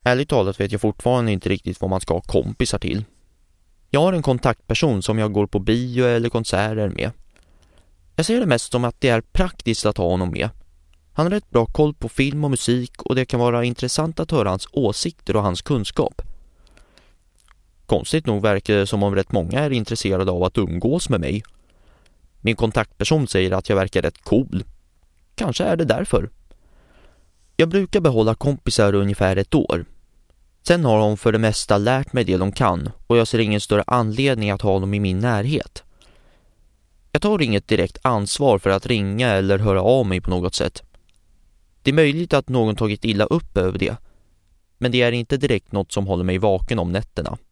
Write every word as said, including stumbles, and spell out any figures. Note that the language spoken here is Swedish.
Ärligt talat vet jag fortfarande inte riktigt vad man ska ha kompisar till. Jag har en kontaktperson som jag går på bio eller konserter med. Jag ser det mest som att det är praktiskt att ha honom med. Han har rätt bra koll på film och musik och det kan vara intressant att höra hans åsikter och hans kunskap. Konstigt nog verkar det som om rätt många är intresserade av att umgås med mig. Min kontaktperson säger att jag verkar rätt cool. Kanske är det därför. Jag brukar behålla kompisar ungefär ett år. Sen har de för det mesta lärt mig det de kan och jag ser ingen större anledning att ha dem i min närhet. Jag tar inget direkt ansvar för att ringa eller höra av mig på något sätt. Det är möjligt att någon tagit illa upp över det, men det är inte direkt något som håller mig vaken om nätterna.